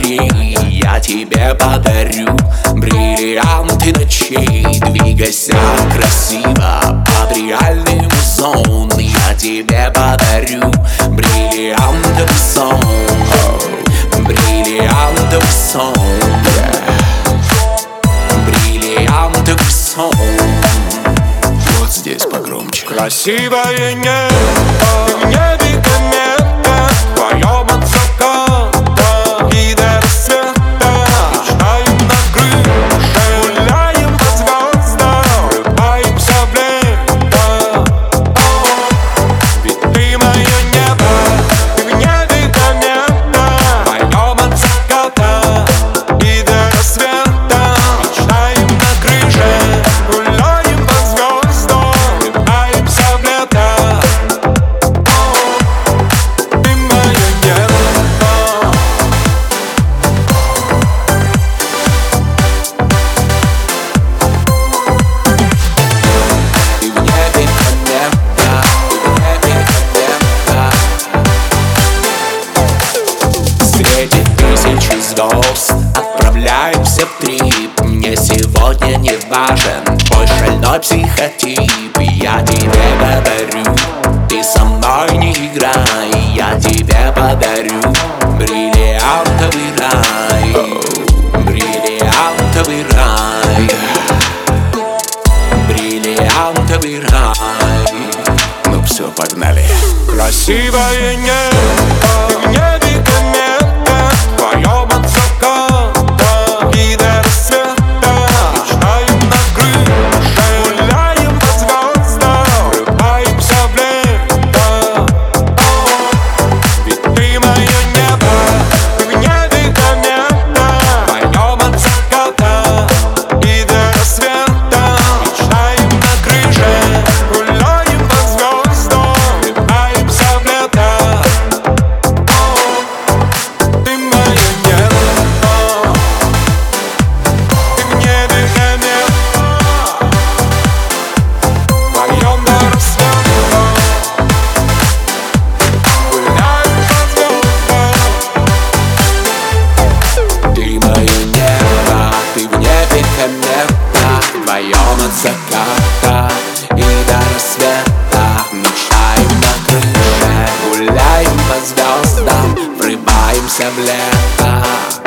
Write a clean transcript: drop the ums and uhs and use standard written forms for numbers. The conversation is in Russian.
смотри, я тебе подарю бриллианты ночей. Двигайся красиво под реальным сон. Я тебе подарю бриллиантовый сон. Бриллиантовый сон. Бриллиантовый сон. Вот здесь погромче. Красивое небо, в небе комета, вдвоем от заката и до рассвета. Мечтаем на крыше, гуляем по звездам, врываемся в лето. Ведь ты мое небо, ты в небе комета, вдвоем от заката и до рассвета. Мечтаем на крыше, гуляем по звездам, врываемся в лето. Ты мое небо. Ты в небе комета, ты в небе комета. Светит тысячи звезд, отправляемся в трип. Мне сегодня не важен твой шальной психотип. Я тебе подарю, ты со мной не играй. Я тебе подарю бриллиантовый рай. Бриллиантовый рай. Бриллиантовый рай. Ну все, погнали. Красивое небо, в небе комета, вдвоем от заката и до рассвета. Мечтаем на крыше, гуляем по звездам, врываемся в лето. Ведь ты мое небо, ты в небе комета, вдвоем от заката и до рассвета. Мечтаем на крыше, гуляем по звездам, врываемся в лето. Ты мое небо, ты в небе комета, вдвоем до рассвета. Гуляем по звездам. Ты мое небо, ты в небе комета, вдвоем от заката и до рассвета. Мечтаем на крыше, гуляем по звездам, врываемся в лето.